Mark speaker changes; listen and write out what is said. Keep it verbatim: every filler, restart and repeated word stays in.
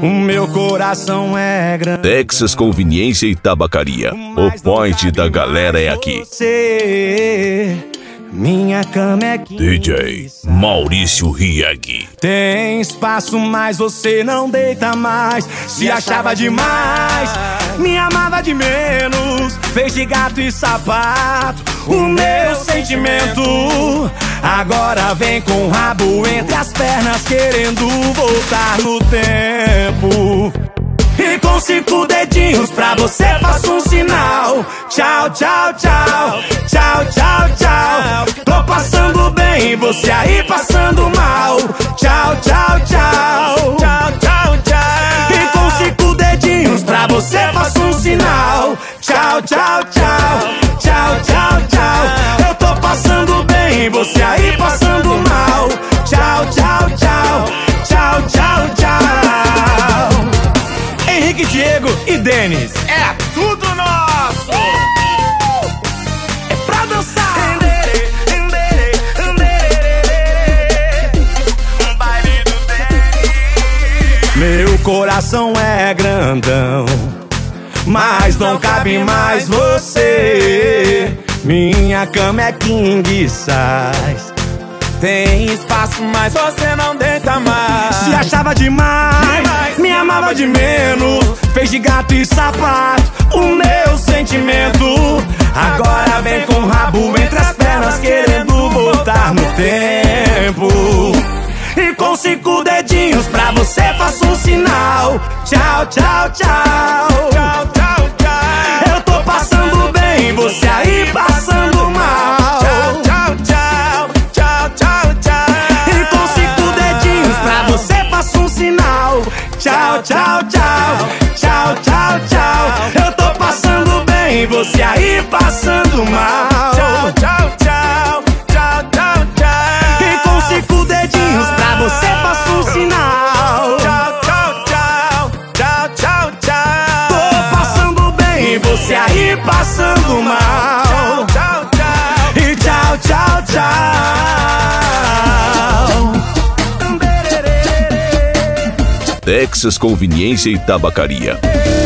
Speaker 1: O meu coração é grande.
Speaker 2: Texas Conveniência e Tabacaria. O point da galera é aqui.
Speaker 1: Você, minha cama é king.
Speaker 2: D J Maurício Rieg.
Speaker 1: Tem espaço, mas você não deita mais. Se achava demais, me amava de menos. Fez de gato e sapato o meu sentimento. Agora vem com o rabo entre as pernas, querendo voltar no tempo. E com cinco dedinhos pra você faço um sinal. Tchau, tchau, tchau. Tchau, tchau, tchau. Tô passando bem, você aí passando mal. Tchau, tchau, tchau. Tchau, tchau, tchau. E com cinco dedinhos pra você faço um sinal. Tchau, tchau, tchau. Tchau, tchau, tchau. Eu tô passando bem, você aí passando mal. Tchau, tchau, tchau. Tchau, tchau, tchau. Henrique, Diego e Denis.
Speaker 3: É tudo nosso!
Speaker 1: É pra dançar!
Speaker 3: Um baile do Denis.
Speaker 1: Meu coração é grandão, mas não cabe mais você. Minha cama é king size.
Speaker 3: Tem espaço, mas você não deita mais.
Speaker 1: Se achava demais,
Speaker 3: demais,
Speaker 1: me amava de menos. Fez de gato e sapato o meu sentimento. Agora vem com o rabo entre as pernas, querendo voltar no tempo. E com cinco dedinhos pra você faço um sinal. Tchau, tchau, tchau.
Speaker 3: Tchau, tchau, tchau.
Speaker 1: Eu tô passando bem, você aí passando mal.
Speaker 3: Tchau, tchau, tchau. Tchau, tchau, tchau.
Speaker 1: E com cinco dedinhos pra você faço um sinal. Tchau, tchau, tchau. Tchau, tchau, tchau. Eu tô passando bem, você aí passando mal.
Speaker 3: Tchau, tchau, tchau. Tchau, tchau, tchau.
Speaker 1: E com cinco dedinhos pra você faço um sinal.
Speaker 3: Tchau, tchau, tchau. Tchau, tchau, tchau.
Speaker 1: Tô passando bem, você aí passando mal.
Speaker 3: Tchau, tchau.
Speaker 1: E tchau, tchau, tchau.
Speaker 2: Texas Conveniência e Tabacaria.